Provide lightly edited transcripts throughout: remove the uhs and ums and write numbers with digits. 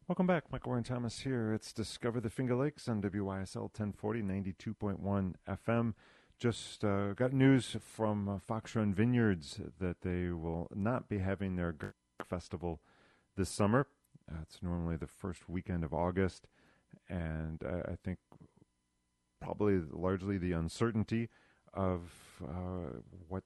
Welcome back. Michael Warren Thomas here. It's Discover the Finger Lakes on WYSL 1040, 92.1 FM. Just got news from Fox Run Vineyards that they will not be having their festival this summer. It's normally the first weekend of August, and I think probably largely the uncertainty of what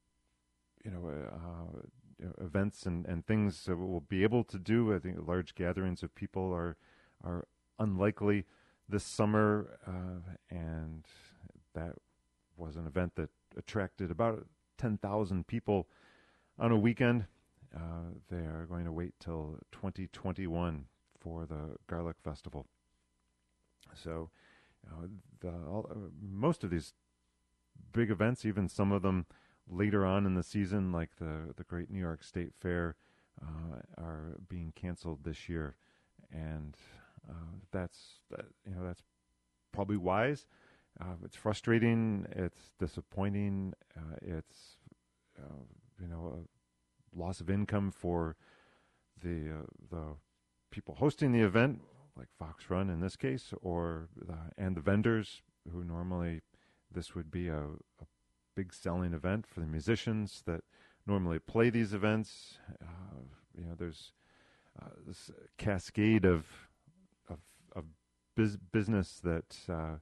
events and things we'll be able to do. I think large gatherings of people are unlikely this summer, and that was an event that attracted about 10,000 people on a weekend. They are going to wait till 2021 for the Garlic Festival. So most of these big events, even some of them later on in the season, like the Great New York State Fair, are being canceled this year, and that's probably wise. It's frustrating. It's disappointing. It's a loss of income for the people hosting the event, like Fox Run in this case, and the vendors who normally this would be a big selling event for the musicians that normally play these events. There's this cascade of business that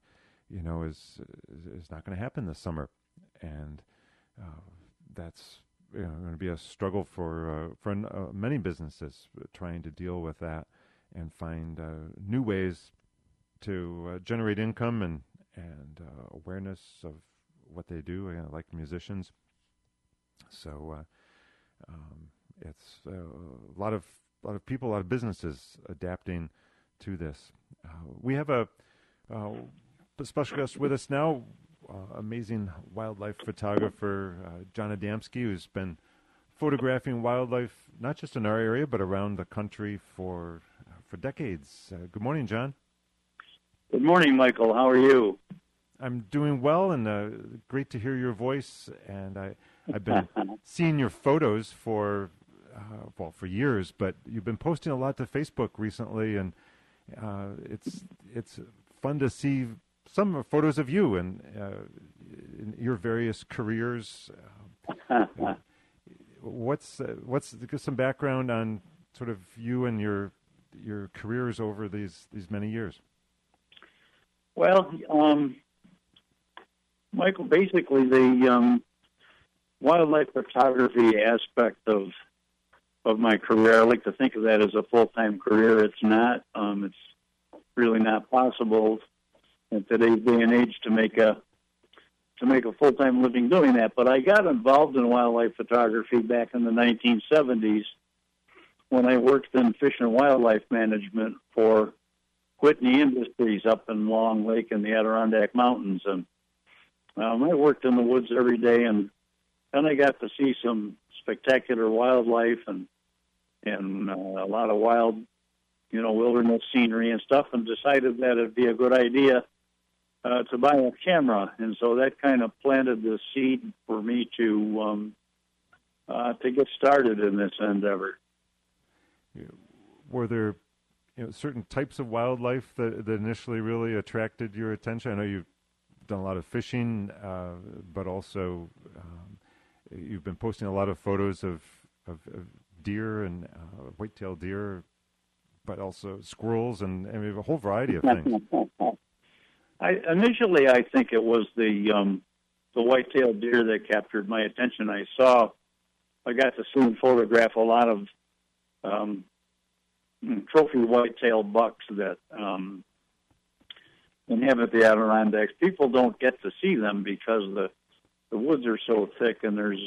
is not going to happen this summer, and that's going to be a struggle for many businesses trying to deal with that and find new ways to generate income and awareness of what they do, like musicians. So it's a lot of people, a lot of businesses adapting to this. We have a special guest with us now, amazing wildlife photographer John Adamski, who's been photographing wildlife not just in our area but around the country for decades. Good morning, John. Good morning, Michael. How are you? I'm doing well, and great to hear your voice. And I've been seeing your photos for years, but you've been posting a lot to Facebook recently, and it's fun to see some photos of you and in your various careers. Give some background on sort of you and your careers over these many years. Well, Michael, basically the wildlife photography aspect of my career, I like to think of that as a full-time career. It's not. It's really not possible in today's day and age to make a full-time living doing that. But I got involved in wildlife photography back in the 1970s when I worked in fish and wildlife management for Whitney Industries up in Long Lake in the Adirondack Mountains. And I worked in the woods every day, and then I got to see some spectacular wildlife and a lot of wild, wilderness scenery and stuff, and decided that it'd be a good idea to buy a camera. And so that kind of planted the seed for me to get started in this endeavor. Were there certain types of wildlife that initially really attracted your attention? I know you've done a lot of fishing, but also you've been posting a lot of photos of deer and white-tailed deer, but also squirrels and a whole variety of things. Initially, I think it was the white-tailed deer that captured my attention. I got to see and photograph a lot of trophy white-tailed bucks that inhabit the Adirondacks. People don't get to see them because the woods are so thick, and there's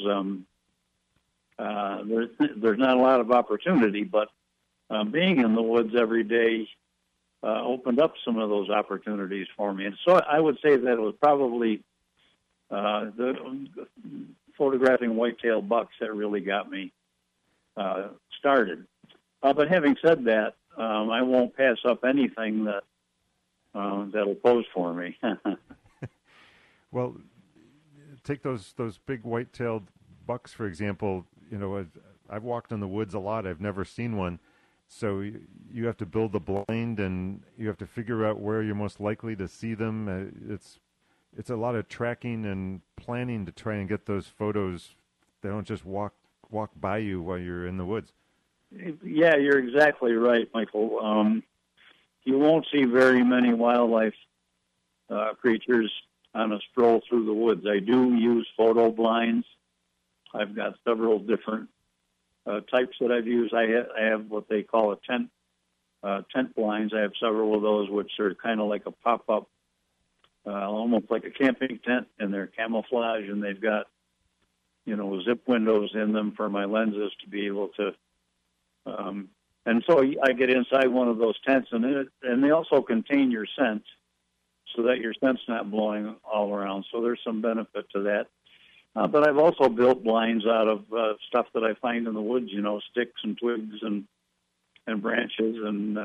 not a lot of opportunity. But being in the woods every day opened up some of those opportunities for me. And so I would say that it was probably the photographing white-tailed bucks that really got me started. But having said that, I won't pass up anything that'll pose for me. Well, take those big white-tailed bucks, for example. I've walked in the woods a lot. I've never seen one So you have to build the blind, and you have to figure out where you're most likely to see them. It's a lot of tracking and planning to try and get those photos. They don't just walk by you while you're in the woods. Yeah, you're exactly right, Michael. You won't see very many wildlife creatures on a stroll through the woods. I do use photo blinds. I've got several different types that I've used. I have what they call a tent blinds. I have several of those, which are kind of like a pop-up, almost like a camping tent, and they're camouflage, and they've got, zip windows in them for my lenses to be able to. And so I get inside one of those tents, and they also contain your scent, so that your scent's not blowing all around. So there's some benefit to that. But I've also built blinds out of stuff that I find in the woods, sticks and twigs and branches. And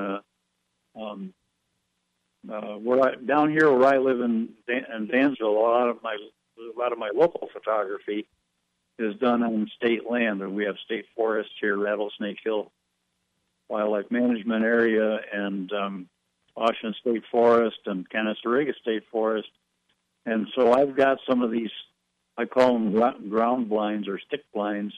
down here where I live in Dansville, a lot of my local photography is done on state land, and we have state forests here, Rattlesnake Hill Wildlife Management Area, and Washington State Forest, and Canastariga State Forest. And so I've got some of these, I call them ground blinds or stick blinds,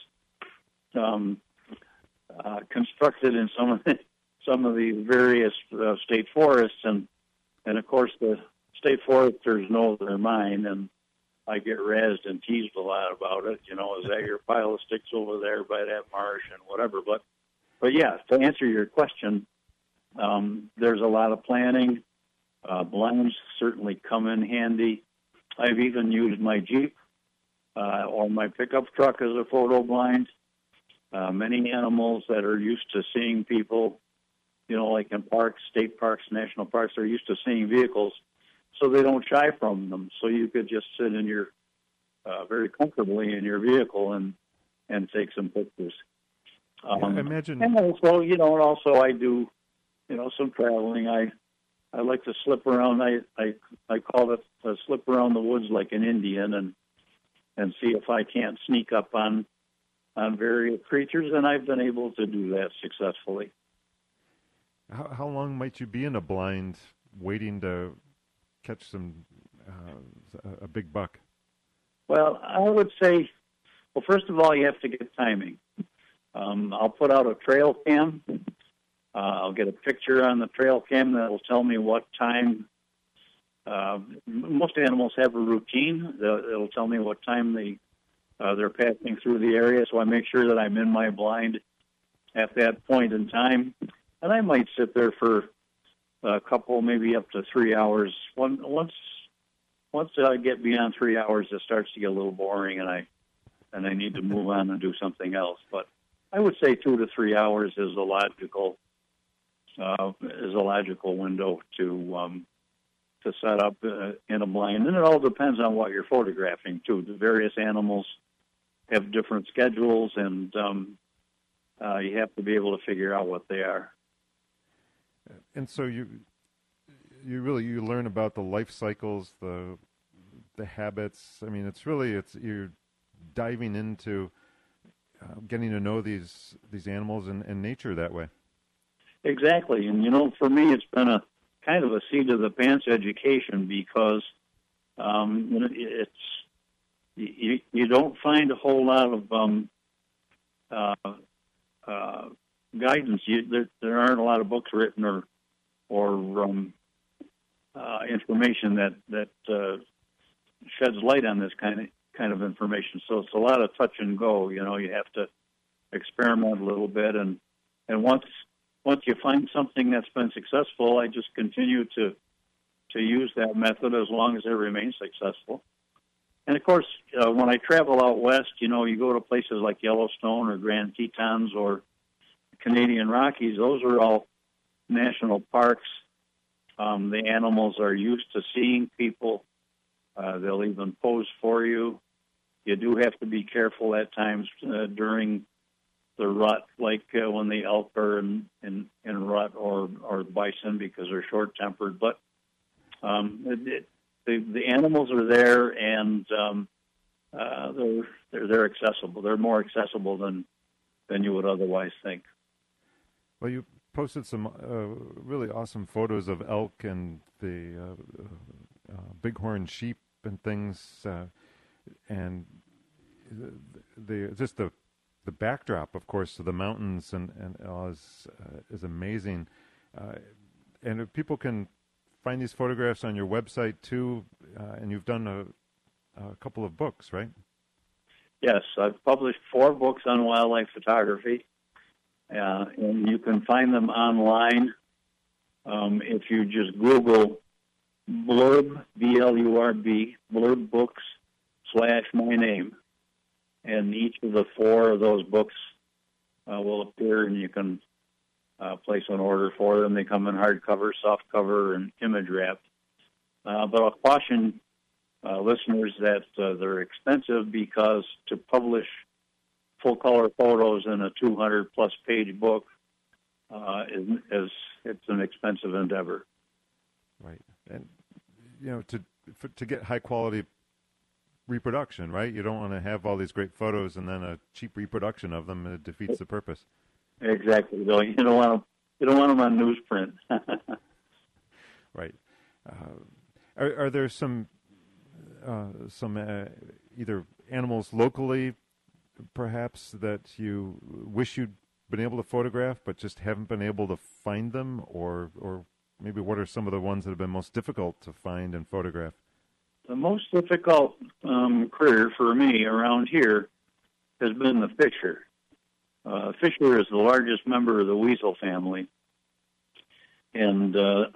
constructed in some of the various state forests, and of course the state foresters know they're mine, and I get razzed and teased a lot about it. Is that your pile of sticks over there by that marsh and whatever? But yeah, to answer your question, there's a lot of planning. Blinds certainly come in handy. I've even used my Jeep or my pickup truck as a photo blind. Many animals that are used to seeing people, like in parks, state parks, national parks, they're used to seeing vehicles, so they don't shy from them. So you could just sit in your very comfortably in your vehicle and take some pictures. Imagine. And also I do, some traveling. I like to slip around. I call it slip around the woods like an Indian and see if I can't sneak up on various creatures, and I've been able to do that successfully. How long might you be in a blind waiting to catch a big buck? Well, I would say, first of all, you have to get timing. I'll put out a trail cam. I'll get a picture on the trail cam that will tell me what time. Most animals have a routine. It'll tell me what time they're passing through the area, so I make sure that I'm in my blind at that point in time. And I might sit there for a couple, maybe up to 3 hours. Once I get beyond 3 hours, it starts to get a little boring, and I need to move on and do something else. But I would say 2 to 3 hours is a logical window to set up in a blind, and it all depends on what you're photographing too. The various animals have different schedules, and you have to be able to figure out what they are. And so you learn about the life cycles, the habits. I mean, you're diving into getting to know these animals and nature that way. Exactly, and for me, it's been a kind of a seat of the pants education because you don't find a whole lot of guidance. There aren't a lot of books written or information that sheds light on this kind of information. So it's a lot of touch and go. You have to experiment a little bit, and once you find something that's been successful, I just continue to use that method as long as it remains successful. And of course, when I travel out west, you go to places like Yellowstone or Grand Tetons or Canadian Rockies. Those are all national parks. The animals are used to seeing people. They'll even pose for you. You do have to be careful at times during the rut, like when the elk are in rut or bison, because they're short-tempered. But the animals are there, and they're accessible. They're more accessible than you would otherwise think. Well, posted some really awesome photos of elk and the bighorn sheep and things, and the backdrop, of course, to the mountains and all is amazing. And if people can find these photographs on your website too, and you've done a couple of books, right? Yes, I've published 4 books on wildlife photography, and you can find them online if you just Google Blurb, B-L-U-R-B, Blurb Books / my name, and each of the 4 of those books will appear, and you can place an order for them. They come in hardcover, softcover, and image wrapped. But I'll caution listeners that they're expensive because to publish full color photos in a 200-plus page book it's an expensive endeavor. Right, and to get high quality reproduction, right? You don't want to have all these great photos and then a cheap reproduction of them. It defeats the purpose. Exactly. Though you don't want them on newsprint. Right. Are there some either animals locally, perhaps, that you wish you'd been able to photograph but just haven't been able to find them, or maybe what are some of the ones that have been most difficult to find and photograph? The most difficult critter for me around here has been the fisher. Fisher is the largest member of the weasel family, and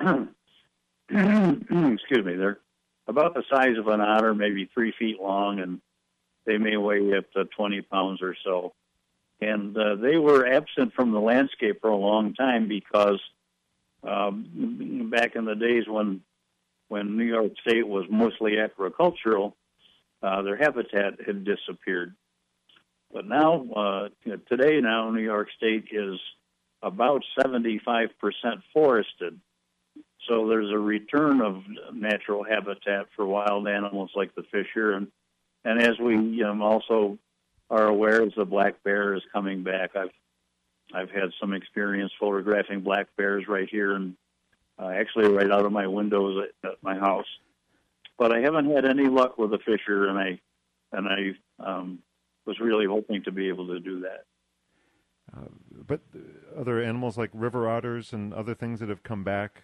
excuse me, they're about the size of an otter, maybe 3 feet long, and they may weigh up to 20 pounds or so. And they were absent from the landscape for a long time because back in the days when New York State was mostly agricultural, their habitat had disappeared. But now, today, New York State is about 75% forested. So there's a return of natural habitat for wild animals like the fisher. And as we also are aware, as the black bear is coming back, I've had some experience photographing black bears right here and actually right out of my windows at my house. But I haven't had any luck with the fisher, and I was really hoping to be able to do that. But other animals like river otters and other things that have come back,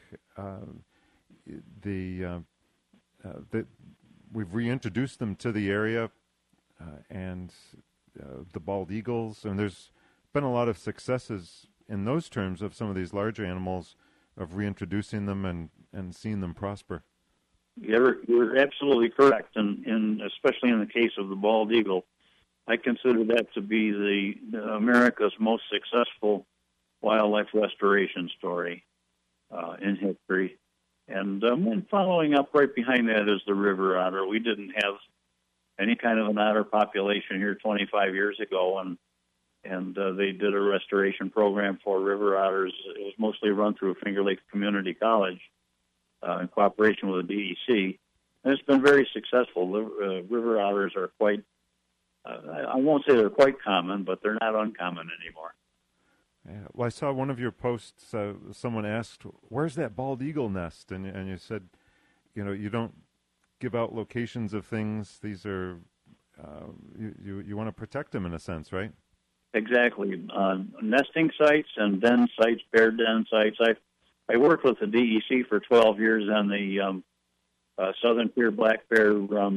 we've reintroduced them to the area, and the bald eagles, and there's been a lot of successes in those terms of some of these larger animals of reintroducing them and seeing them prosper. You're absolutely correct, and especially in the case of the bald eagle, I consider that to be the America's most successful wildlife restoration story in history. And following up right behind that is the river otter. We didn't have any kind of an otter population here 25 years ago, and they did a restoration program for river otters. It was mostly run through Finger Lakes Community College in cooperation with the DEC. And it's been very successful. River otters are quite, I won't say they're quite common, but they're not uncommon anymore. Yeah. Well, I saw one of your posts, someone asked, where's that bald eagle nest? And you said, you don't give out locations of things. These are, you want to protect them in a sense, right? Exactly. Nesting sites and den sites, bear den sites. I worked with the DEC for 12 years on the southern tier black bear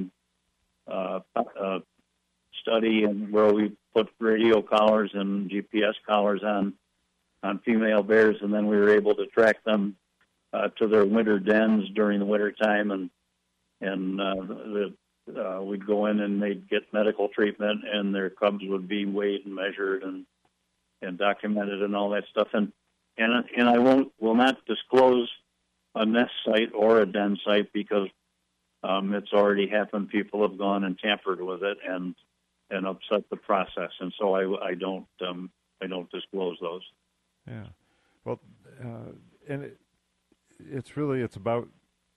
study, and where we put radio collars and GPS collars on female bears, and then we were able to track them to their winter dens during the winter time, and we'd go in and they'd get medical treatment, and their cubs would be weighed and measured and documented and all that stuff. And I will not disclose a nest site or a den site because it's already happened. People have gone and tampered with it and upset the process, and so I don't disclose those. Yeah, well, and it's about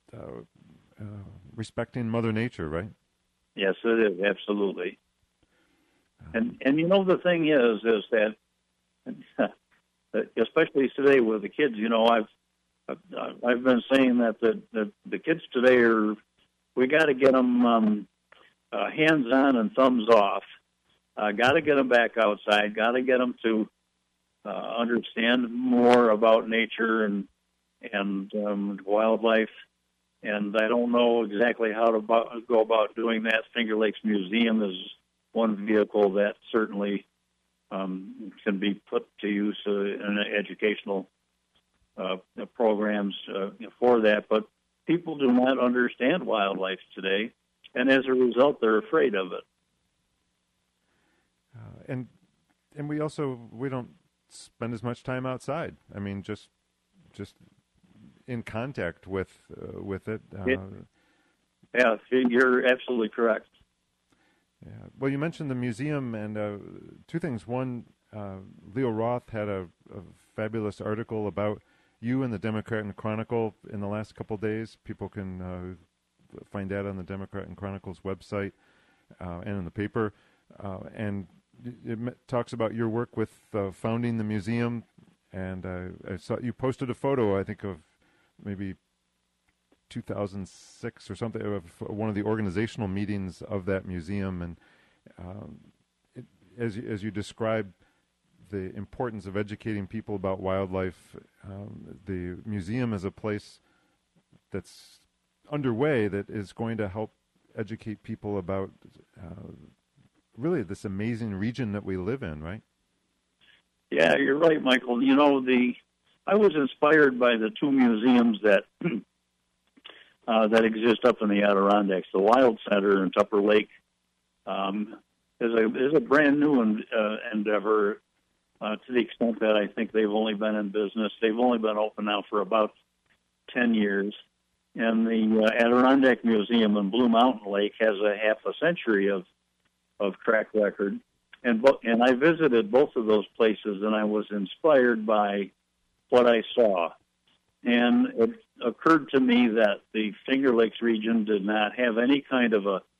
respecting Mother Nature, right? Yes, it is, absolutely. And the thing is that especially today with the kids. I've been saying that the kids today we got to get them hands on and thumbs off. Got to get them back outside. Got to get them to understand more about nature and wildlife. And I don't know exactly how to go about doing that. Finger Lakes Museum is one vehicle that certainly can be put to use in educational programs for that. But people do not understand wildlife today, and as a result, they're afraid of it. And we don't spend as much time outside. I mean, just in contact with it. Yeah, you're absolutely correct. Yeah. Well, you mentioned the museum, and two things. One, Leo Roth had a fabulous article about you in the Democrat and Chronicle in the last couple of days. People can find that on the Democrat and Chronicle's website and in the paper. And it talks about your work with founding the museum. And I saw you posted a photo, I think, of maybe 2006 or something, of one of the organizational meetings of that museum. And as you describe the importance of educating people about wildlife, the museum is a place that's underway that is going to help educate people about really this amazing region that we live in, right? Yeah, you're right, Michael. I was inspired by the two museums that that exist up in the Adirondacks. The Wild Center in Tupper Lake is a brand new endeavor to the extent that I think they've only been in business. They've only been open now for about 10 years. And the Adirondack Museum in Blue Mountain Lake has a half a century of track record. And I visited both of those places, and I was inspired by what I saw. And it occurred to me that the Finger Lakes region did not have any kind of a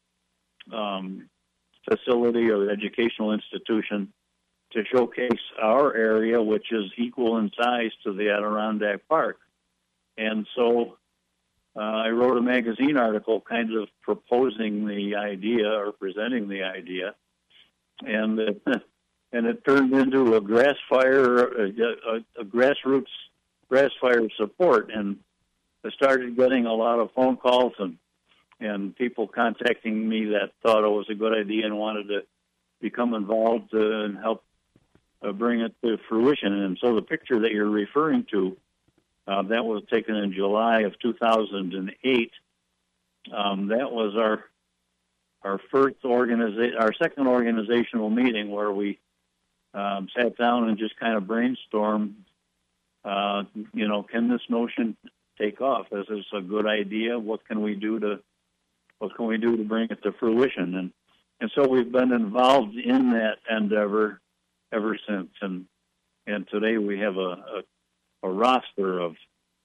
facility or educational institution to showcase our area, which is equal in size to the Adirondack Park. And so I wrote a magazine article kind of proposing the idea or presenting the idea. And it turned into a grassroots grass fire support, and I started getting a lot of phone calls and people contacting me that thought it was a good idea and wanted to become involved and help bring it to fruition. And so the picture that you're referring to, that was taken in July of 2008. That was our second organizational meeting where we sat down and just kind of brainstormed. Can this notion take off? Is this a good idea? What can we do to bring it to fruition? And so we've been involved in that endeavor ever since. And today we have a roster of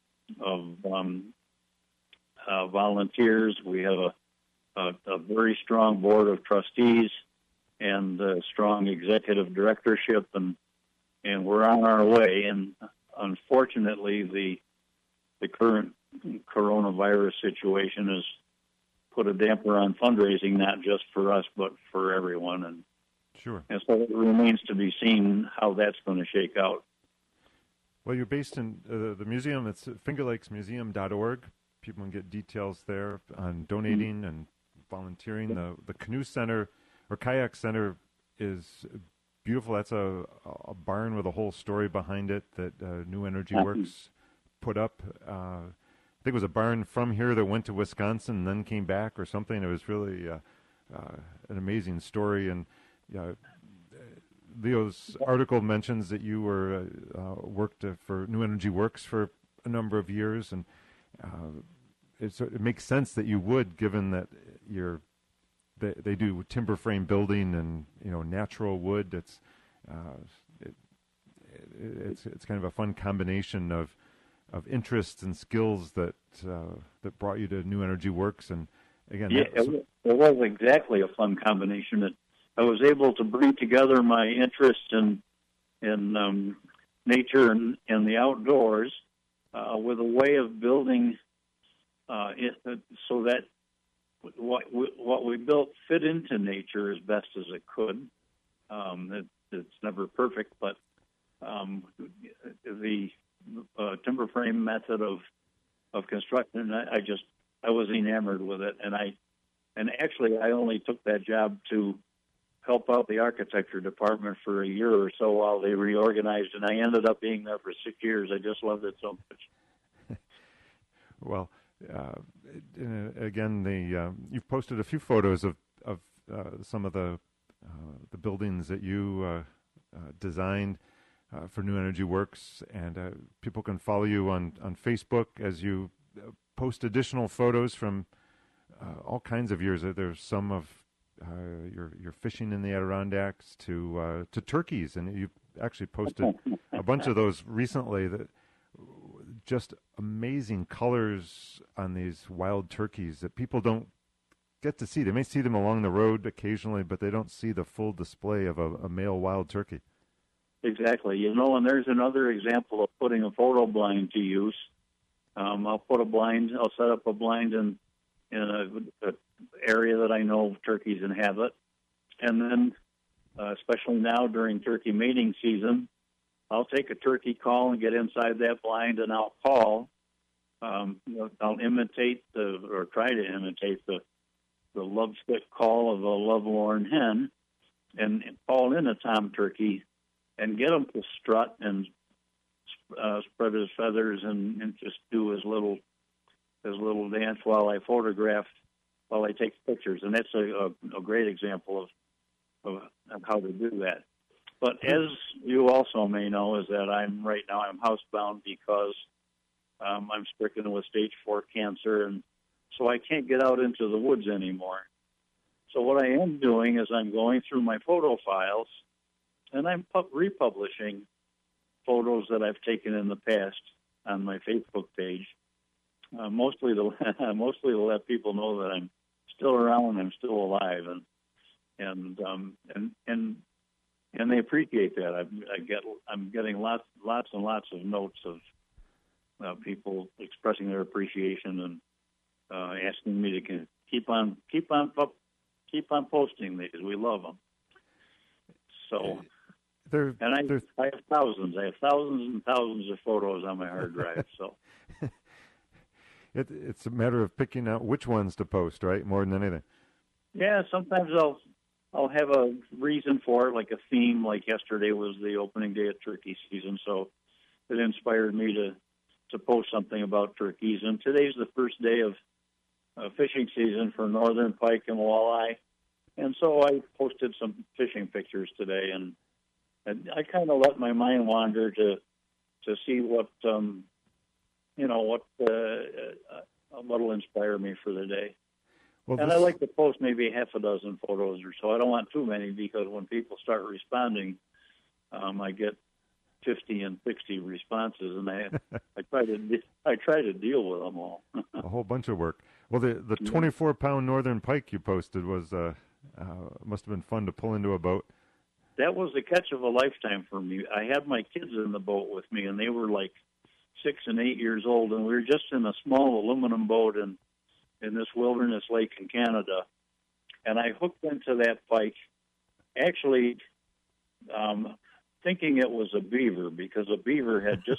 volunteers. We have a very strong board of trustees and a strong executive directorship, and we're on our way. And unfortunately, the current coronavirus situation has put a damper on fundraising, not just for us, but for everyone. And sure. And so it remains to be seen how that's going to shake out. Well, you're based in the museum. It's fingerlakesmuseum.org. People can get details there on donating and volunteering. The Canoe Center or Kayak Center is beautiful. That's a barn with a whole story behind it that New Energy Works put up. I think it was a barn from here that went to Wisconsin and then came back or something. It was really an amazing story. And Leo's article mentions that you were worked for New Energy Works for a number of years, and it makes sense that you would, given that they do timber frame building and natural wood. It's kind of a fun combination of interests and skills that brought you to New Energy Works. And again, it was exactly a fun combination. I was able to bring together my interest in nature and the outdoors with a way of building it so that what we built fit into nature as best as it could. It's never perfect, but the timber frame method of construction, I was enamored with it, and actually I only took that job to help out the architecture department for a year or so while they reorganized, and I ended up being there for 6 years. I just loved it so much. Well, again, you've posted a few photos of some of the buildings that you designed for New Energy Works, and people can follow you on Facebook as you post additional photos from all kinds of years. There's some of your fishing in the Adirondacks to turkeys, and you actually posted a bunch of those recently. That just amazing colors on these wild turkeys that people don't get to see. They may see them along the road occasionally, but they don't see the full display of a male wild turkey. Exactly. And there's another example of putting a photo blind to use. I'll set up a blind in a area that I know turkeys inhabit. And then, especially now during turkey mating season, I'll take a turkey call and get inside that blind, and I'll call. I'll imitate or try to imitate the lovesick call of a lovelorn hen, and call in a tom turkey, and get him to strut and spread his feathers and just do his little dance while I take pictures, and that's a great example of how to do that. But as you also may know, is that I'm housebound because I'm stricken with stage 4 cancer, and so I can't get out into the woods anymore. So what I am doing is I'm going through my photo files, and I'm republishing photos that I've taken in the past on my Facebook page, mostly to let people know that I'm still around, I'm still alive, and they appreciate that. I'm getting lots and lots of notes of people expressing their appreciation and asking me to keep on posting these. We love them. So, I have thousands. I have thousands and thousands of photos on my hard drive. So, it's a matter of picking out which ones to post, right? More than anything. Yeah, sometimes I'll have a reason for it, like a theme. Like yesterday was the opening day of turkey season, so it inspired me to post something about turkeys. And today's the first day of fishing season for northern pike and walleye, and so I posted some fishing pictures today, and I kind of let my mind wander to see what'll inspire me for the day. Well, and I like to post maybe half a dozen photos or so. I don't want too many because when people start responding, I get 50 and 60 responses, and I try to deal with them all. A whole bunch of work. Well, the 24-pound northern pike you posted was must have been fun to pull into a boat. That was the catch of a lifetime for me. I had my kids in the boat with me, and they were like 6 and 8 years old, and we were just in a small aluminum boat in this wilderness lake in Canada, and I hooked into that pike, actually thinking it was a beaver, because a beaver had just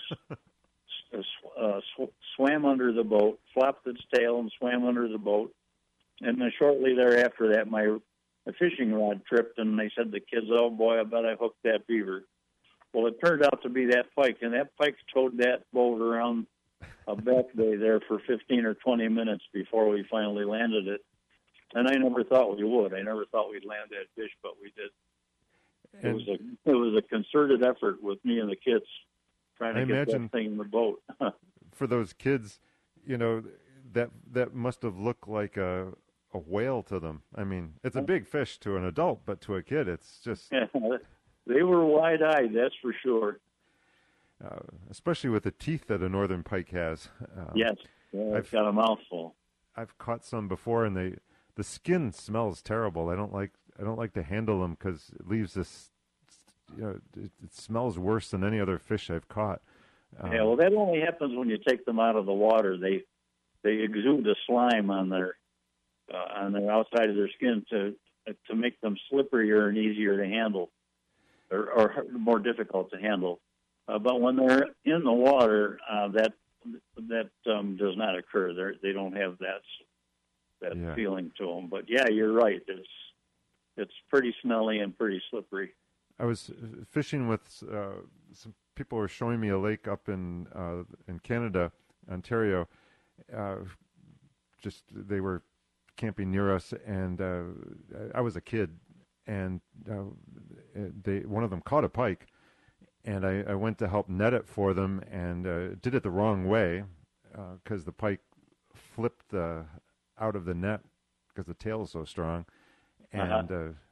swam under the boat, flopped its tail and swam under the boat, and then shortly thereafter that my fishing rod tripped, and they said to the kids, "Oh boy, I bet I hooked that beaver." Well, it turned out to be that pike, and that pike towed that boat around a back bay there for 15 or 20 minutes before we finally landed it. And I never thought we would. I never thought we'd land that fish, but we did. It was a concerted effort with me and the kids trying to get that thing in the boat. For those kids, that must have looked like a whale to them. I mean, it's a big fish to an adult, but to a kid, it's just... They were wide-eyed, that's for sure. Especially with the teeth that a northern pike has. Yes, I've got a mouthful. I've caught some before, and the skin smells terrible. I don't like to handle them because it leaves this it smells worse than any other fish I've caught. Yeah, well, that only happens when you take them out of the water. They exude a slime on their outside of their skin to make them slipperier and easier to handle, or more difficult to handle. But when they're in the water, that does not occur. They don't have that feeling to them. But yeah, you're right. It's pretty smelly and pretty slippery. I was fishing with some people were showing me a lake up in Canada, Ontario. They were camping near us, and I was a kid, and one of them caught a pike, and I went to help net it for them, and did it the wrong way because the pike flipped out of the net because the tail is so strong, and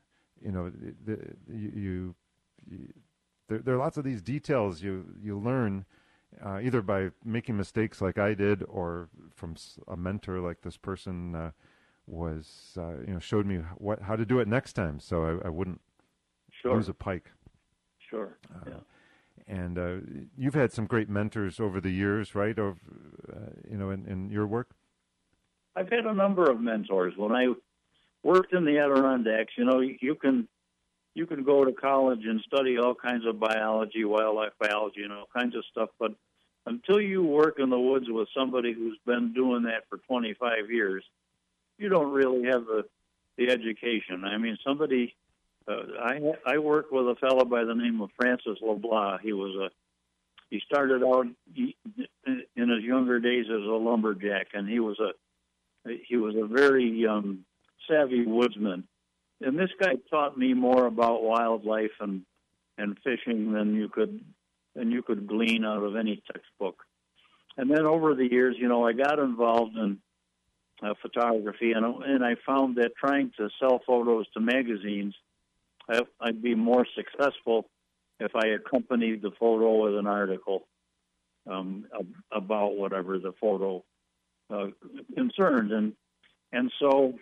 there are lots of these details you learn either by making mistakes like I did, or from a mentor like this person showed me how to do it next time, so I wouldn't lose a pike. Sure. Yeah. And you've had some great mentors over the years, right? In your work. I've had a number of mentors. When I worked in the Adirondacks, you can go to college and study all kinds of biology, wildlife biology, all kinds of stuff. But until you work in the woods with somebody who's been doing that for 25 years, you don't really have the education. I mean, somebody. I worked with a fellow by the name of Francis LeBlanc. He started out in his younger days as a lumberjack, and he was a very savvy woodsman. And this guy taught me more about wildlife and fishing than you could glean out of any textbook. And then over the years, I got involved in photography, and I found that trying to sell photos to magazines, I'd be more successful if I accompanied the photo with an article about whatever the photo concerned, and so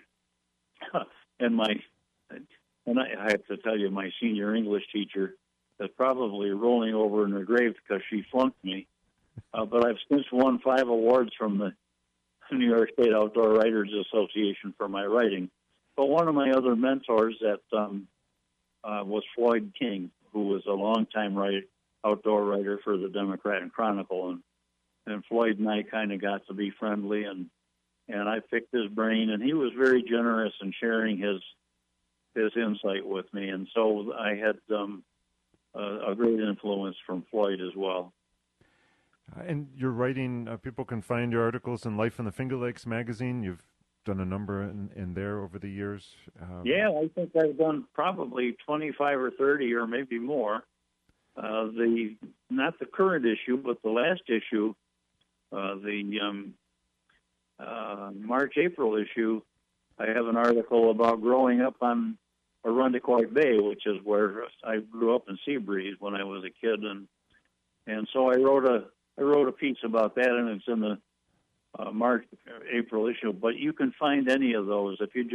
I have to tell you, my senior English teacher is probably rolling over in her grave because she flunked me. But I've since won 5 awards from the New York State Outdoor Writers Association for my writing. But one of my other mentors was Floyd King, who was a longtime outdoor writer for the Democrat and Chronicle, and Floyd and I kind of got to be friendly, and I picked his brain, and he was very generous in sharing his insight with me, and so I had a great influence from Floyd as well. And your writing, people can find your articles in Life in the Finger Lakes magazine. You've done a number in there over the years. Yeah, I think I've done probably 25 or 30 or maybe more. Not the current issue, but the last issue, the March-April issue, I have an article about growing up on Arundecoit Bay, which is where I grew up in Seabreeze when I was a kid, and so I wrote a piece about that, and it's in the March-April issue. But you can find any of those if you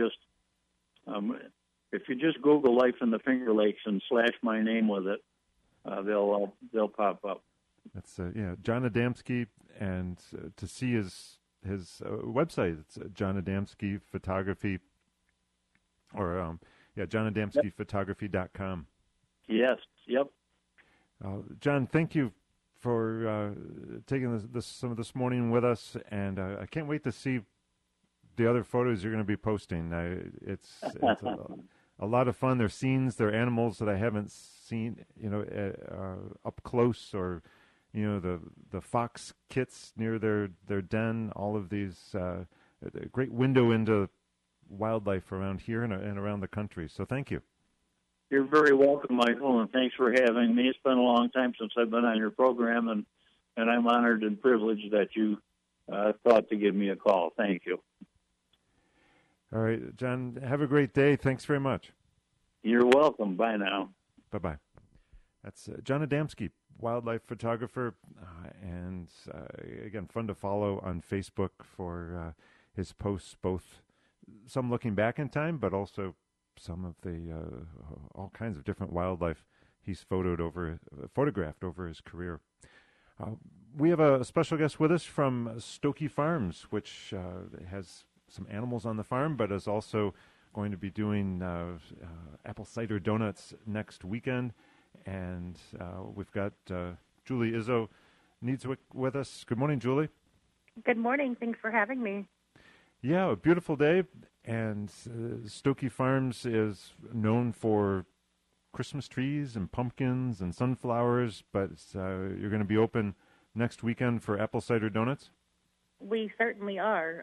just Google Life in the Finger Lakes and / my name with it. They'll pop up. That's John Adamski, and to see his website, it's John Adamski Photography, or johnadamskiphotography.com. Yes. Yep. John, thank you for taking some of this morning with us, and I can't wait to see the other photos you're going to be posting. It's a lot of fun. They're scenes, they're animals that I haven't seen, up close, or the fox kits near their den. All of these a great window into wildlife around here and around the country. So thank you. You're very welcome, Michael, and thanks for having me. It's been a long time since I've been on your program, and I'm honored and privileged that you thought to give me a call. Thank you. All right, John, have a great day. Thanks very much. You're welcome. Bye now. Bye-bye. That's John Adamski, wildlife photographer, and again, fun to follow on Facebook for his posts, both some looking back in time, but also some of the all kinds of different wildlife he's photographed over his career. We have a special guest with us from Stokey Farms, which has some animals on the farm, but is also going to be doing apple cider donuts next weekend. And we've got Julie Izzo Needswick with us. Good morning, Julie. Good morning. Thanks for having me. Yeah, a beautiful day. And Stokey Farms is known for Christmas trees and pumpkins and sunflowers, but you're going to be open next weekend for apple cider donuts? We certainly are.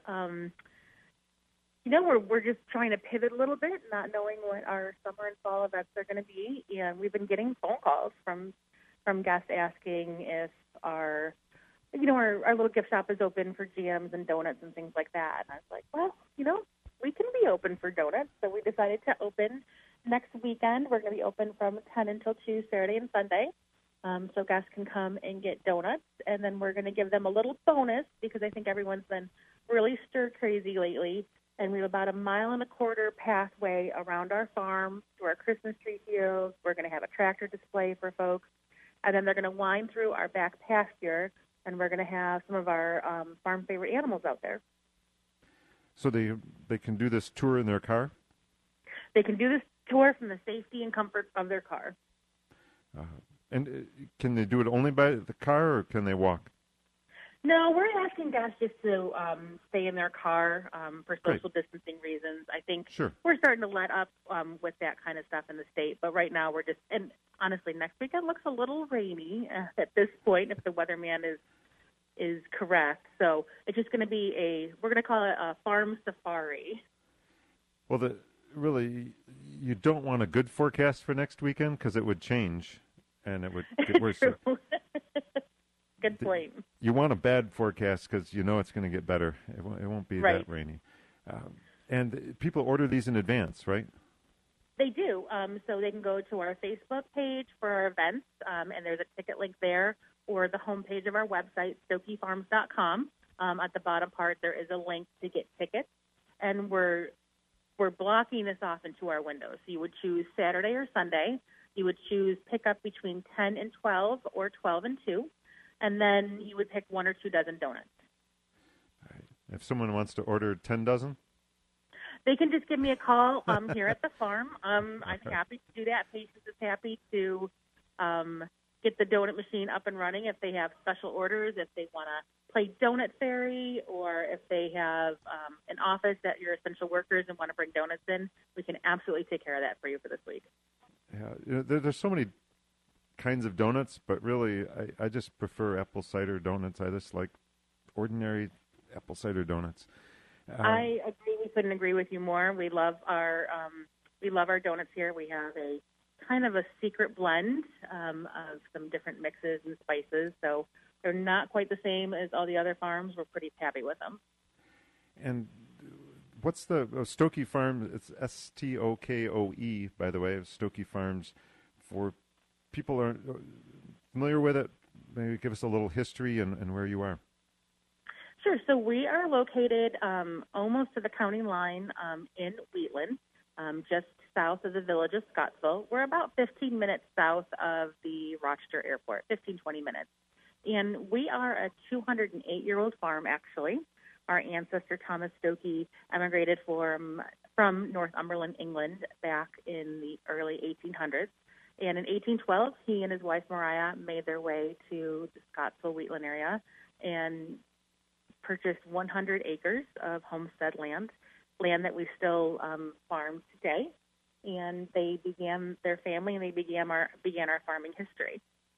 We're just trying to pivot a little bit, not knowing what our summer and fall events are going to be, and we've been getting phone calls from guests asking if our little gift shop is open for jams and donuts and things like that. And I was like, well, we can be open for donuts, so we decided to open next weekend. We're going to be open from 10 until 2 Saturday and Sunday. So guests can come and get donuts, and then we're going to give them a little bonus because I think everyone's been really stir-crazy lately, and we have about a 1.25 mile pathway around our farm to our Christmas tree fields. We're going to have a tractor display for folks, and then they're going to wind through our back pasture, and we're going to have some of our farm favorite animals out there. So they can do this tour in their car? They can do this tour from the safety and comfort of their car. And can they do it only by the car, or can they walk? No, we're asking guests just to stay in their car for social distancing reasons. I think we're starting to let up with that kind of stuff in the state, but right now we're just, and honestly, next weekend looks a little rainy at this point if the weatherman is correct. So it's just going to be we're going to call it a farm safari. Well, really, you don't want a good forecast for next weekend because it would change. And it would get worse. Good point. You want a bad forecast because you know it's going to get better. It won't be that rainy. And people order these in advance, right? They do. So they can go to our Facebook page for our events, and there's a ticket link there, or the homepage of our website, stokeyfarms.com. At the bottom part, there is a link to get tickets, and we're blocking this off into our windows. So you would choose Saturday or Sunday. You would choose pick up between 10 and 12 or 12 and 2, and then you would pick 1 or 2 dozen donuts. All right. If someone wants to order 10 dozen? They can just give me a call here at the farm. I'm happy to do that. Patience is happy to get the donut machine up and running if they have special orders, if they want to play Donut Fairy, or if they have an office that you're essential workers and want to bring donuts in. We can absolutely take care of that for you for this week. Yeah, there's so many kinds of donuts, but really, I just prefer apple cider donuts. I just like ordinary apple cider donuts. I agree. We couldn't agree with you more. We love our donuts here. We have a kind of a secret blend of some different mixes and spices, so they're not quite the same as all the other farms. We're pretty happy with them. And what's the Stokey Farms? It's Stokoe, by the way, Stokey Farms. For people who aren't familiar with it, maybe give us a little history and where you are. Sure. So we are located almost to the county line in Wheatland, just south of the village of Scottsville. We're about 15 minutes south of the Rochester Airport, 20 minutes. And we are a 208-year-old farm, actually. Our ancestor, Thomas Stokey, emigrated from Northumberland, England, back in the early 1800s. And in 1812, he and his wife, Mariah, made their way to the Scottsville-Wheatland area and purchased 100 acres of homestead land that we still farm today. And they began their family, and they began our farming history.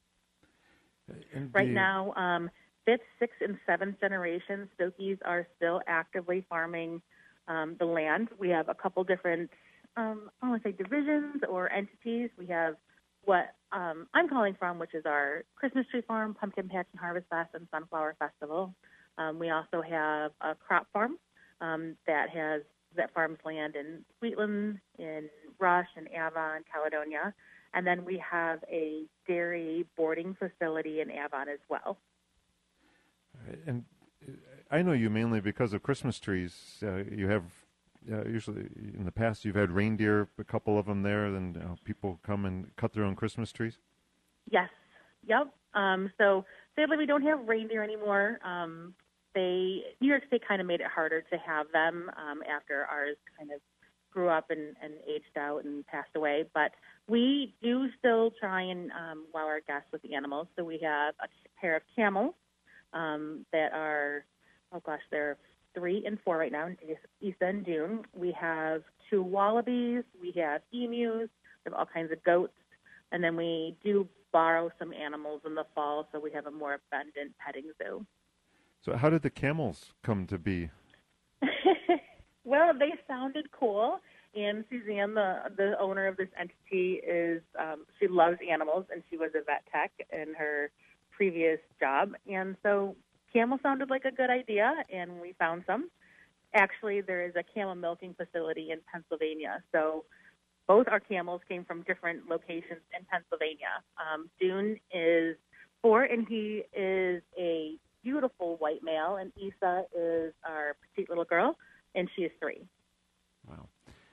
Right now, 5th, 6th, and 7th generations, Stokeys are still actively farming the land. We have a couple different, I don't want to say divisions or entities. We have what I'm calling from, which is our Christmas tree farm, Pumpkin Patch and Harvest Fest, and Sunflower Festival. We also have a crop farm that farms land in Wheatland, in Rush, and Avon, Caledonia. And then we have a dairy boarding facility in Avon as well. And I know you mainly because of Christmas trees. You have usually in the past you've had reindeer, a couple of them there, and people come and cut their own Christmas trees? Yes. Yep. So sadly, we don't have reindeer anymore. New York State kind of made it harder to have them after ours kind of grew up and aged out and passed away. But we do still try and wow our guests with the animals. So we have a pair of camels that are, they're 3 and 4 right now, Issa and Dune. We have 2 wallabies. We have emus. We have all kinds of goats. And then we do borrow some animals in the fall, so we have a more abundant petting zoo. So how did the camels come to be? Well, they sounded cool. And Suzanne, the owner of this entity, she loves animals, and she was a vet tech in her previous job. And so camel sounded like a good idea, and we found some. Actually, there is a camel milking facility in Pennsylvania. So both our camels came from different locations in Pennsylvania. Dune is 4, and he is a beautiful white male, and Issa is our petite little girl, and she is 3. Wow.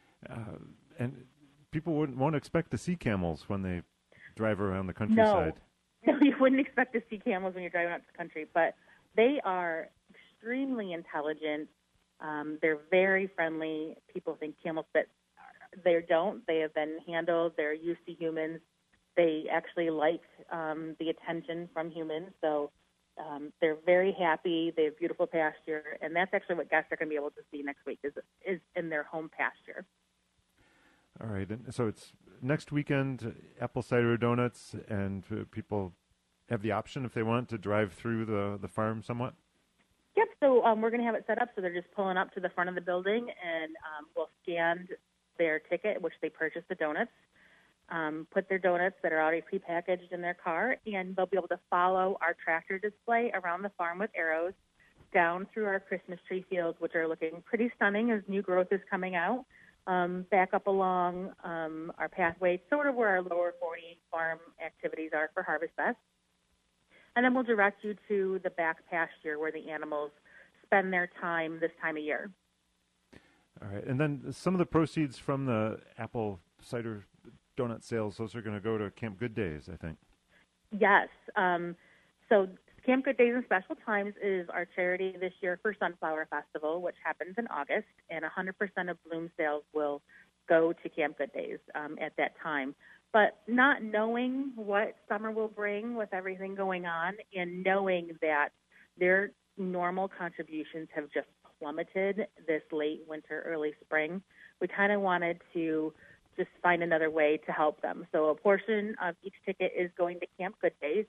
And people won't expect to see camels when they drive around the countryside. No, you wouldn't expect to see camels when you're driving out to the country, but they are extremely intelligent. They're very friendly. People think camels, but they don't. They have been handled. They're used to humans. They actually like the attention from humans, so they're very happy. They have beautiful pasture, and that's actually what guests are going to be able to see next week is in their home pasture. All right, and so it's next weekend, apple cider donuts, and people have the option if they want to drive through the farm somewhat? Yep, so we're going to have it set up so they're just pulling up to the front of the building, and we'll scan their ticket, which they purchased the donuts, put their donuts that are already prepackaged in their car, and they'll be able to follow our tractor display around the farm with arrows down through our Christmas tree fields, which are looking pretty stunning as new growth is coming out, back up along our pathway, sort of where our lower 40 farm activities are for Harvest Fest. And then we'll direct you to the back pasture where the animals spend their time this time of year. All right. And then some of the proceeds from the apple cider donut sales, those are going to go to Camp Good Days, I think. Yes. So Camp Good Days and Special Times is our charity this year for Sunflower Festival, which happens in August, and 100% of Bloom sales will go to Camp Good Days at that time. But not knowing what summer will bring with everything going on, and knowing that their normal contributions have just plummeted this late winter, early spring, we kind of wanted to just find another way to help them. So a portion of each ticket is going to Camp Good Days.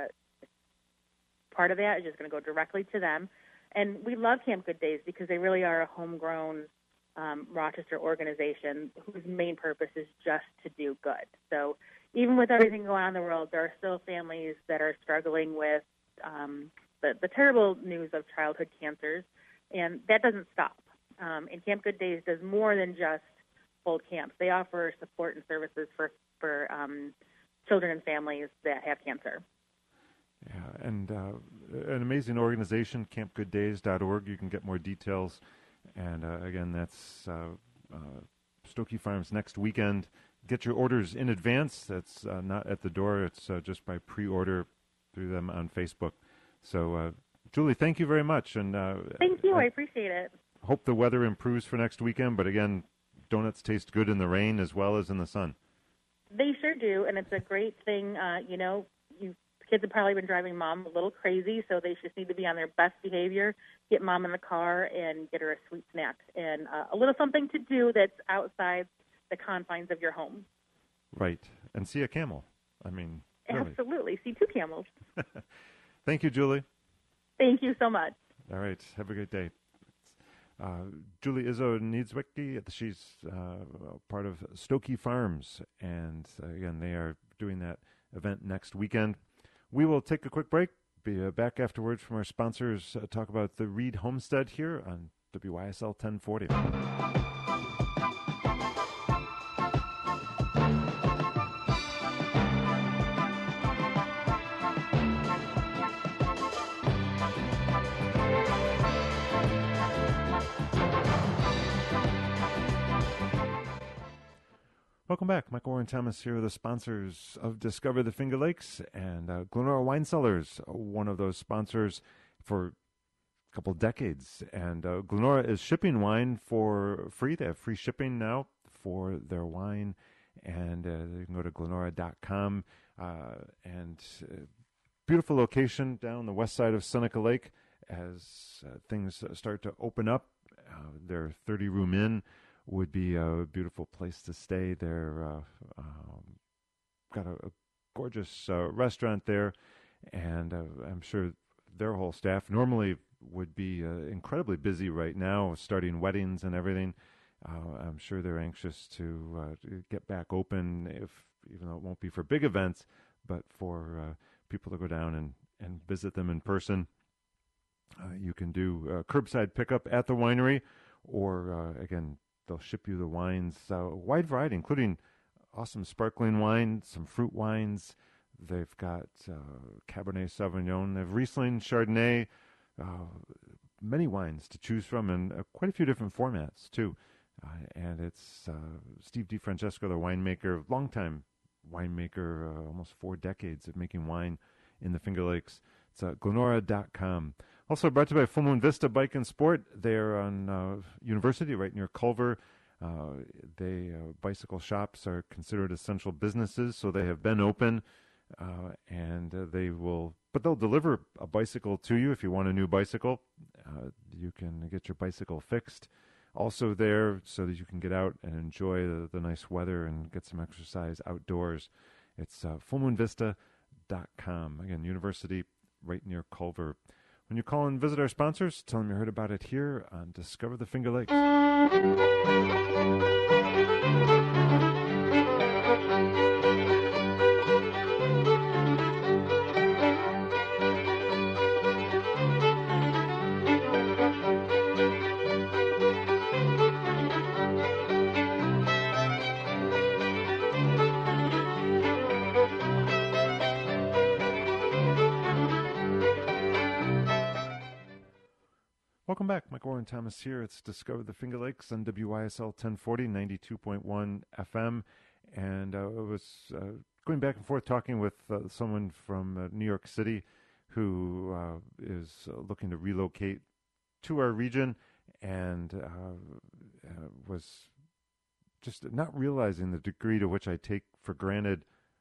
Part of that is just going to go directly to them. And we love Camp Good Days because they really are a homegrown Rochester organization whose main purpose is just to do good. So even with everything going on in the world, there are still families that are struggling with the terrible news of childhood cancers, and that doesn't stop. And Camp Good Days does more than just hold camps. They offer support and services for children and families that have cancer. Yeah, and an amazing organization, campgooddays.org. You can get more details. And again, that's Stokey Farms next weekend. Get your orders in advance. That's not at the door. It's just by pre-order through them on Facebook. So, Julie, thank you very much. And thank you. I appreciate it. Hope the weather improves for next weekend. But again, donuts taste good in the rain as well as in the sun. They sure do, and it's a great thing. Kids have probably been driving Mom a little crazy, so they just need to be on their best behavior, get Mom in the car, and get her a sweet snack and a little something to do that's outside the confines of your home. Right, and see a camel. I mean, really. Absolutely. See 2 camels. Thank you, Julie. Thank you so much. All right, have a good day. Julie Izzo Niedzwiecki, she's part of Stokey Farms, and again, they are doing that event next weekend. We will take a quick break, be back afterwards from our sponsors, talk about the Reed Homestead here on WYSL 1040. Welcome back. Michael Warren Thomas here, the sponsors of Discover the Finger Lakes and Glenora Wine Cellars, one of those sponsors for a couple decades. And Glenora is shipping wine for free. They have free shipping now for their wine. And you can go to glenora.com. Beautiful location down the west side of Seneca Lake as things start to open up. Their 30-room inn would be a beautiful place to stay. They're got a gorgeous restaurant there, and I'm sure their whole staff normally would be incredibly busy right now, starting weddings and everything. I'm sure they're anxious to get back open, even though it won't be for big events, but for people to go down and visit them in person. You can do curbside pickup at the winery, or again, they'll ship you the wines, a wide variety, including awesome sparkling wine, some fruit wines. They've got Cabernet Sauvignon, they have Riesling, Chardonnay, many wines to choose from, and quite a few different formats, too. And it's Steve DeFrancesco, the winemaker, longtime winemaker, almost 4 decades of making wine in the Finger Lakes. It's Glenora.com. Also brought to you by Full Moon Vista Bike and Sport. They're on University, right near Culver. Bicycle shops are considered essential businesses, so they have been open, and they'll deliver a bicycle to you if you want a new bicycle. You can get your bicycle fixed. Also there, so that you can get out and enjoy the nice weather and get some exercise outdoors. It's fullmoonvista.com. Again, University, right near Culver. When you call and visit our sponsors, tell them you heard about it here on Discover the Finger Lakes. Welcome back. Michael Warren Thomas here. It's Discover the Finger Lakes on WYSL 1040, 92.1 FM. And I was going back and forth talking with someone from New York City who is looking to relocate to our region and was just not realizing the degree to which I take for granted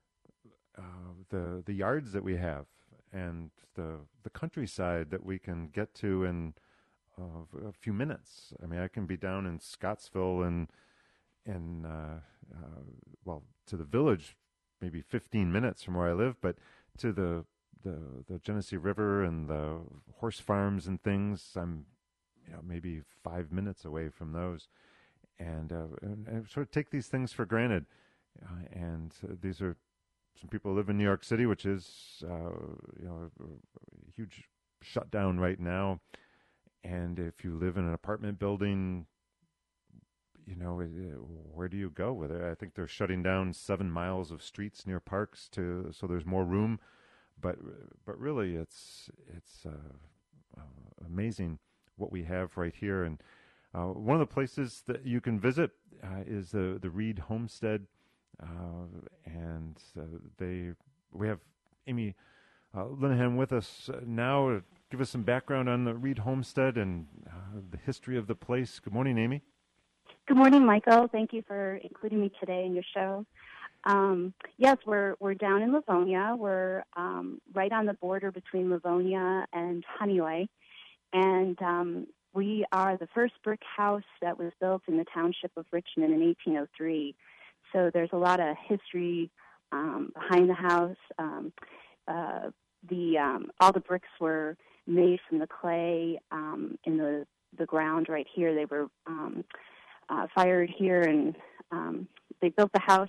the yards that we have and the countryside that we can get to in a few minutes. I mean, I can be down in Scottsville and to the village, maybe 15 minutes from where I live, but to the Genesee River and the horse farms and things, I'm maybe 5 minutes away from those, and I sort of take these things for granted. These are some people who live in New York City, which is a huge shutdown right now. And if you live in an apartment building, where do you go with it? I think they're shutting down 7 miles of streets near parks so there's more room. But really, it's amazing what we have right here. And one of the places that you can visit is the Reed Homestead, and we have Amy Linehan with us now to give us some background on the Reed Homestead and the history of the place. Good morning, Amy. Good morning, Michael. Thank you for including me today in your show. Yes, we're down in Livonia. We're right on the border between Livonia and Honeoye, and we are the first brick house that was built in the township of Richmond in 1803. So there's a lot of history behind the house. All the bricks were made from the clay in the ground right here. They were fired here, and they built the house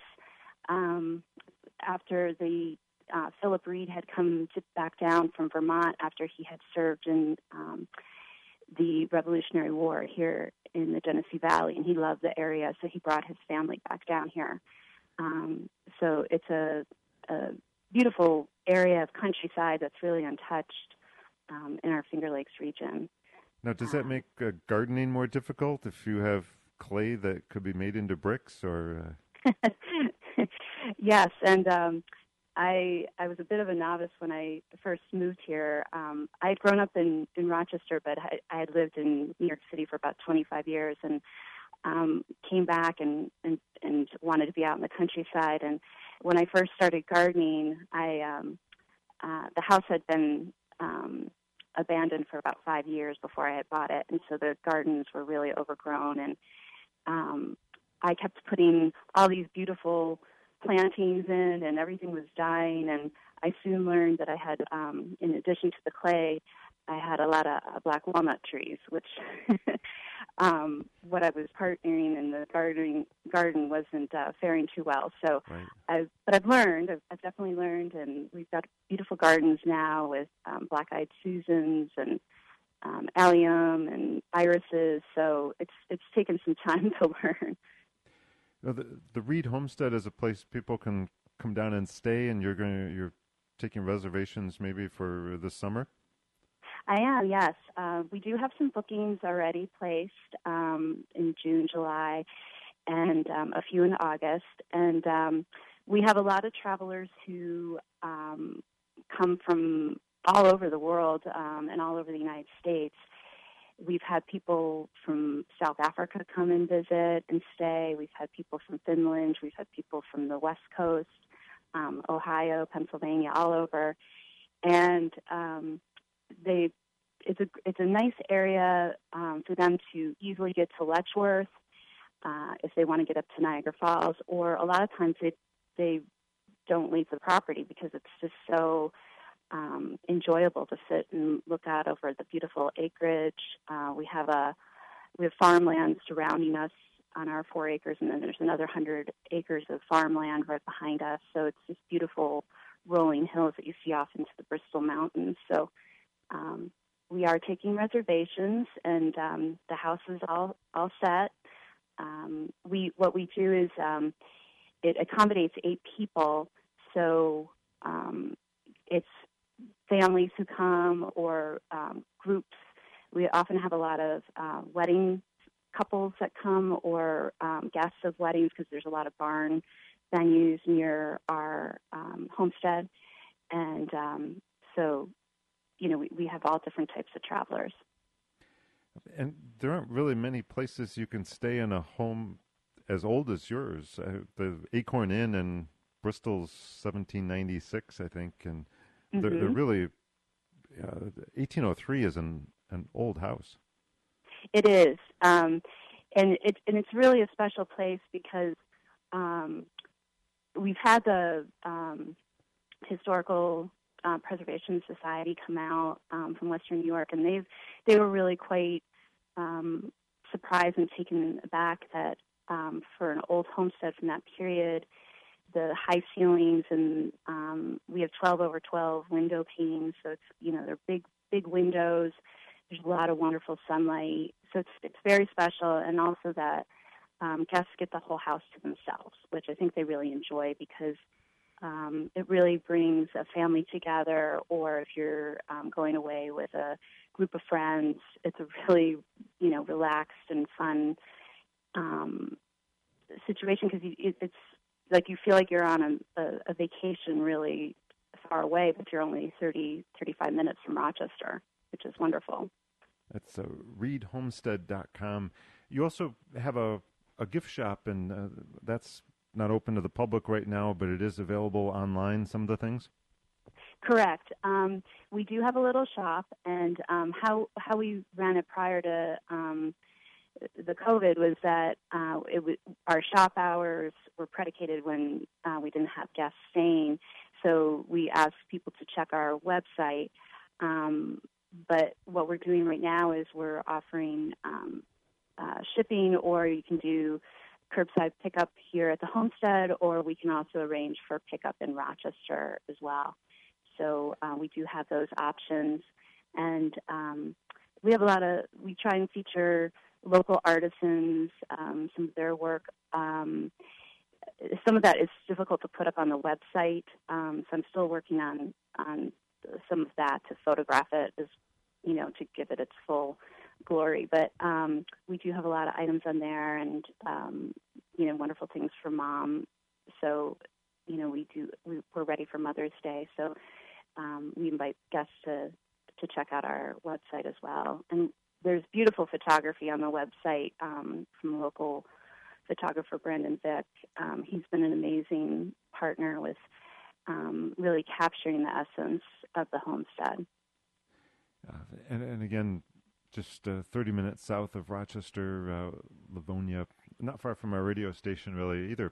after Philip Reed had come back down from Vermont after he had served in the Revolutionary War here in the Genesee Valley, and he loved the area, so he brought his family back down here. So it's a beautiful area of countryside that's really untouched in our Finger Lakes region. Now, does that make gardening more difficult if you have clay that could be made into bricks? Or Yes, and I was a bit of a novice when I first moved here. I had grown up in Rochester, but I had lived in New York City for about 25 years, and came back and wanted to be out in the countryside. And when I first started gardening, the house had been abandoned for about 5 years before I had bought it, and so the gardens were really overgrown. And I kept putting all these beautiful plantings in, and everything was dying. And I soon learned that I had, in addition to the clay, I had a lot of black walnut trees, which what I was partnering in the garden wasn't faring too well. So, Right. but I've learned. I've definitely learned, and we've got beautiful gardens now with black-eyed Susans and allium and irises. So it's taken some time to learn. The Reed Homestead is a place people can come down and stay, and you're taking reservations maybe for the summer. I am, yes. We do have some bookings already placed in June, July, and a few in August. And we have a lot of travelers who come from all over the world and all over the United States. We've had people from South Africa come and visit and stay. We've had people from Finland. We've had people from the West Coast, Ohio, Pennsylvania, all over. And it's a nice area for them to easily get to Letchworth if they want to get up to Niagara Falls. Or a lot of times they don't leave the property because it's just so enjoyable to sit and look out over the beautiful acreage. We have farmland surrounding us on our 4 acres, and then there's another 100 acres of farmland right behind us. So it's just beautiful rolling hills that you see off into the Bristol Mountains. So we are taking reservations, and the house is all set. What we do is it accommodates 8 people, so it's families who come or groups. We often have a lot of wedding couples that come, or guests of weddings, because there's a lot of barn venues near our homestead. And so, we have all different types of travelers. And there aren't really many places you can stay in a home as old as yours. The Acorn Inn in Bristol's 1796, I think, and they're really 1803 is an old house. It is, and it's really a special place because we've had the Historical Preservation Society come out from Western New York, and they were really quite surprised and taken aback that for an old homestead from that period, the high ceilings, and we have 12 over 12 window panes, so it's they're big windows. There's a lot of wonderful sunlight, so it's very special, and also that guests get the whole house to themselves, which I think they really enjoy because it really brings a family together. Or if you're going away with a group of friends, it's a really relaxed and fun situation, because it's like you feel like you're on a vacation really far away, but you're only 35 minutes from Rochester, which is wonderful. That's reedhomestead.com. You also have a gift shop, and that's not open to the public right now, but it is available online, some of the things? Correct. We do have a little shop, and how we ran it prior to the COVID was that our shop hours were predicated when we didn't have guests staying. So we asked people to check our website. But what we're doing right now is we're offering shipping, or you can do curbside pickup here at the homestead, or we can also arrange for pickup in Rochester as well. So we do have those options. And we have we try and feature local artisans, some of their work. Some of that is difficult to put up on the website, so I'm still working on some of that to photograph it, as to give it its full glory. But we do have a lot of items on there, and wonderful things for Mom. So, we're ready for Mother's Day. So we invite guests to check out our website as well. And there's beautiful photography on the website from local photographer Brandon Vick. He's been an amazing partner with really capturing the essence of the homestead. And again, just 30 minutes south of Rochester, Livonia, not far from our radio station really either.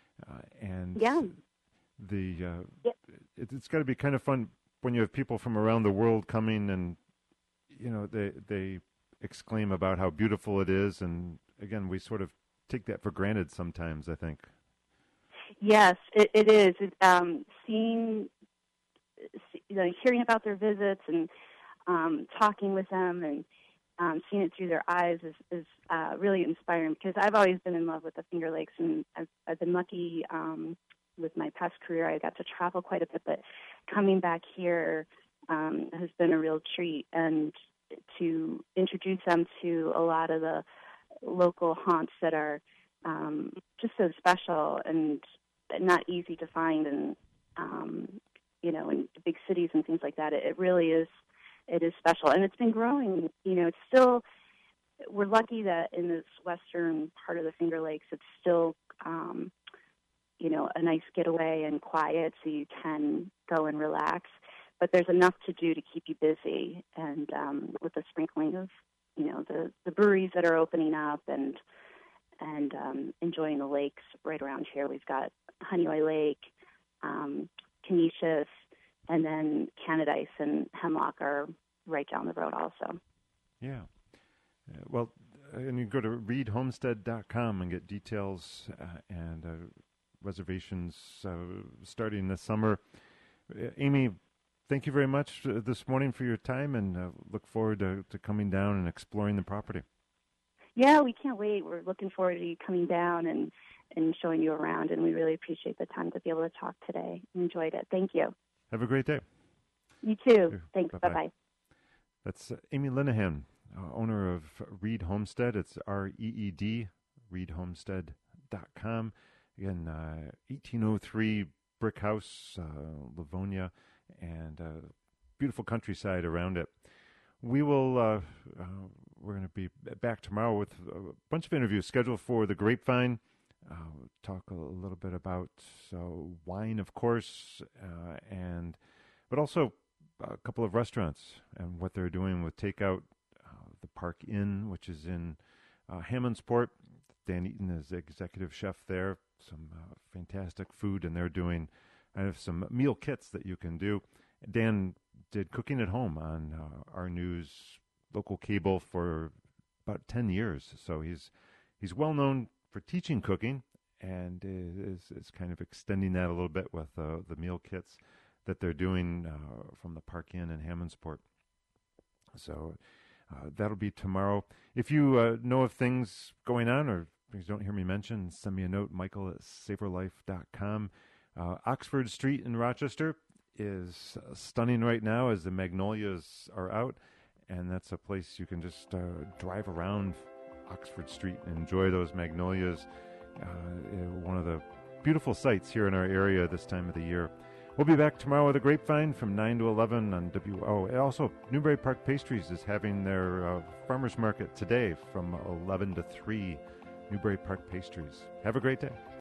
It's got to be kind of fun when you have people from around the world coming, and they exclaim about how beautiful it is, and again, we sort of take that for granted sometimes, I think. Yes, it is. Hearing about their visits and talking with them and seeing it through their eyes is really inspiring, because I've always been in love with the Finger Lakes, and I've been lucky with my past career. I got to travel quite a bit, but coming back here has been a real treat, and to introduce them to a lot of the local haunts that are just so special and not easy to find, and in big cities and things like that. It really is. It is special, and it's been growing. It's still. We're lucky that in this western part of the Finger Lakes, it's still, a nice getaway and quiet, so you can go and relax. But there's enough to do to keep you busy, and with the sprinkling of, the breweries that are opening up, and enjoying the lakes right around here. We've got Honeoye Lake, Canisius, and then Canadice and Hemlock are right down the road also. Yeah. Well, and you can go to reedhomestead.com and get details and reservations starting this summer. Amy, thank you very much this morning for your time, and look forward to coming down and exploring the property. Yeah, we can't wait. We're looking forward to you coming down and showing you around, and we really appreciate the time to be able to talk today. Enjoyed it. Thank you. Have a great day. You too. Thanks. Bye-bye. Bye-bye. That's Amy Linehan, owner of Reed Homestead. It's REED, reedhomestead.com. Again, 1803 brick house, Livonia, and beautiful countryside around it. We're going to be back tomorrow with a bunch of interviews scheduled for the Grapevine. Talk a little bit about wine, of course, but also a couple of restaurants and what they're doing with takeout. The Park Inn, which is in Hammondsport. Dan Eaton is the executive chef there. Some fantastic food, and they're doing some meal kits that you can do. Dan did Cooking at Home on our news local cable for about 10 years, so he's well known for teaching cooking, and is kind of extending that a little bit with the meal kits that they're doing from the Park Inn in Hammondsport. So that'll be tomorrow. If you know of things going on, or things you don't hear me mention, send me a note, michael@savorlife.com. Oxford Street in Rochester is stunning right now as the magnolias are out, and that's a place you can just drive around Oxford Street and enjoy those magnolias. One of the beautiful sights here in our area this time of the year. We'll be back tomorrow with a Grapevine from 9 to 11 on WO. And also, Newbury Park Pastries is having their farmers market today from 11 to 3. Newbury Park Pastries. Have a great day.